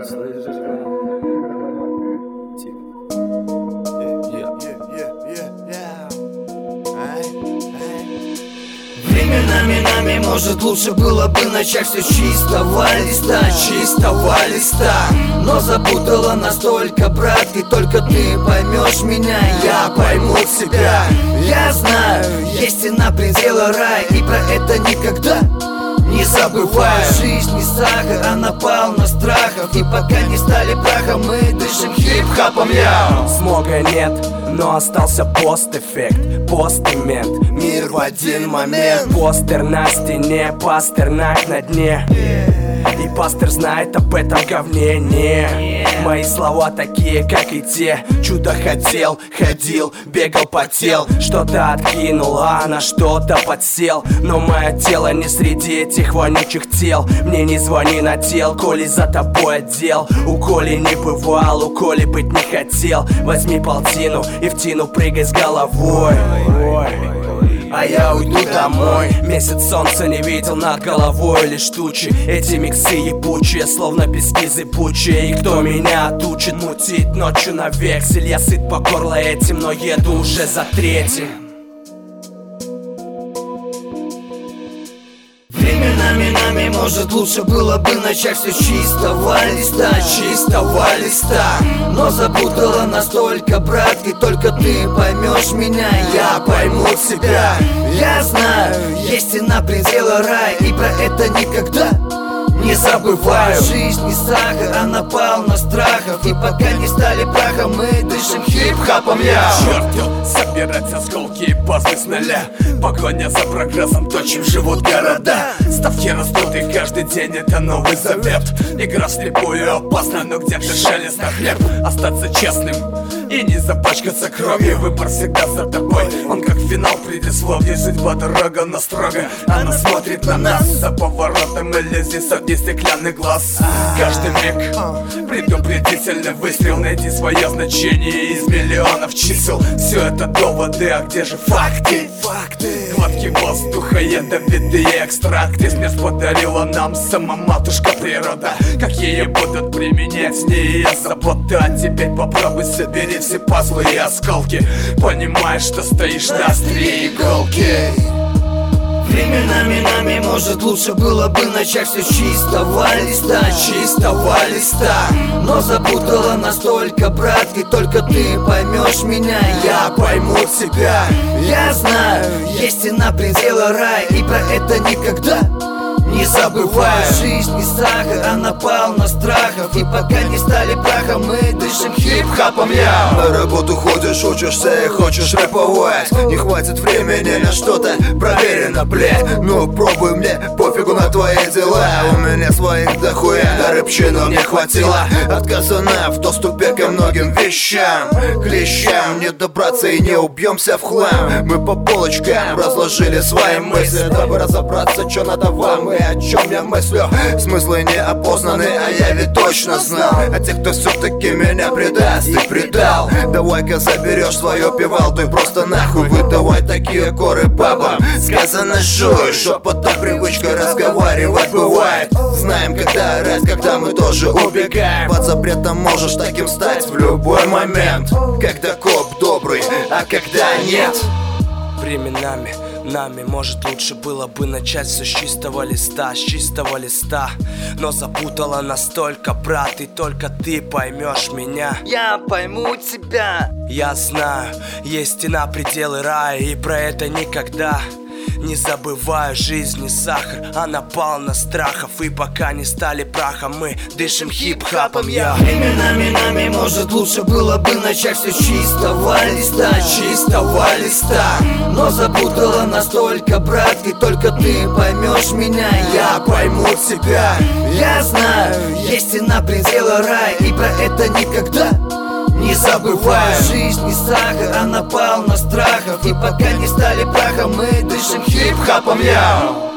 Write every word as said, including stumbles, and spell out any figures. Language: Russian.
Слышишь? Временами нами, может, лучше было бы начать все с чистого листа, чистого листа. Но запутала настолько, брат, и только ты поймешь меня, я пойму себя. Я знаю, есть стена предела рая, и про это никогда не забывай. Жизнь не сахар, она полна страхов, и пока не стали прахом, мы дышим хип-хапом, я. Смога нет, но остался пост-эффект, постимент. Мир в один момент. Постер на стене, Пастернак на дне. И пастор знает об этом говне, не. Мои слова такие, как и те. Чудо хотел, ходил, бегал, потел. Что-то откинул, а на что-то подсел. Но мое тело не среди этих вонючих тел. Мне не звони на тел, коли за тобой отдел. У Коли не бывал, у Коли быть не хотел. Возьми полтину и в тину прыгай с головой. А я уйду домой. Месяц солнца не видел над головой, лишь тучи. Эти миксы ебучие, словно пески зыбучие. И кто меня отучит мутить ночью на вексель? Я сыт по горло этим, но еду уже за третьим. Временами нами, может, лучше было бы начать все с чистого листа, чистого листа. Но запутала настолько, брат, и только ты поймешь меня, я пойму себя. Я знаю, есть стена предела рая, и про это никогда не забываю. Жизнь не сахар, она полна страхов, и пока не стали прахом, мы дышим хип-хапом, я. Черт, собирать осколки и пазлы с нуля. Погоня за прогрессом, то, чем живут города. Ставки растут, и каждый день это новый завет. Игра вслепую опасна, но где-то шелест на хлеб. Остаться честным и не запачкаться кровью. Выбор всегда за тобой, он как финал предисловий. Судьба дорога, но строго она смотрит на нас. За поворотом иллюзий сотни стеклянных глаз. Каждый миг предупредительный выстрел. Найди свое значение из миллионов чисел. Все это доводы, а где же факты? Факты. Глотки воздуха, ядовитые экстракты. Смерть подарила нам сама матушка природа. Как ее будут применять, с ней я забота. А теперь попробуй собери все пазлы и осколки. Понимаешь, что стоишь на острие иголки. Временами нами, может, лучше было бы начать все с чистого листа, чистого листа. Но запутала настолько, брат, и только ты поймешь меня, я пойму себя. Я знаю, есть стена предела рая, и про это никогда не забывай. Жизнь не сахар, она полна страхов, и пока не стали прахом, мы дышим хип-хапом, я. На работу ходишь, учишься и хочешь рэповать. Не хватит времени на что-то проверено, блядь. Ну пробуй, мне пофигу на твои дела. У меня своих дохуя, на рыбчину не хватило. Отказано в доступе ко многим вещам. Клещам не добраться и не убьемся в хлам. Мы по полочкам разложили свои мысли, дабы разобраться, что надо вам и о чем я мыслю. Смыслы не опознаны, а я ведь точно знал. А те, кто все-таки меня предаст, ты предал. Давай-ка заберешь свое пивал, ты просто нахуй выдавай такие коры бабам. Сказано жуй, шепотом привычка разговаривать бывает. Знаем, когда орать, когда мы тоже убегаем. Под запретом можешь таким стать в любой момент. Когда коп добрый, а когда нет. Временами нами, может, лучше было бы начать все с чистого листа, с чистого листа. Но запутала настолько, брат, и только ты поймешь меня. Я пойму тебя. Я знаю, есть стена пределы рая, и про это никогда не забываю. Жизнь не сахар, она полна страхов, и пока не стали прахом, мы дышим хип-хапом, я. Временами нами, может, лучше было бы начать все с чистого листа, чистого листа. Но запутала настолько, брат, и только ты поймешь меня, я пойму тебя. Я знаю, есть стена предела рая, и про это никогда не забывай. Жизнь не сахар, она полна страхов, и пока не стали прахом, мы дышим хип-хапом, я.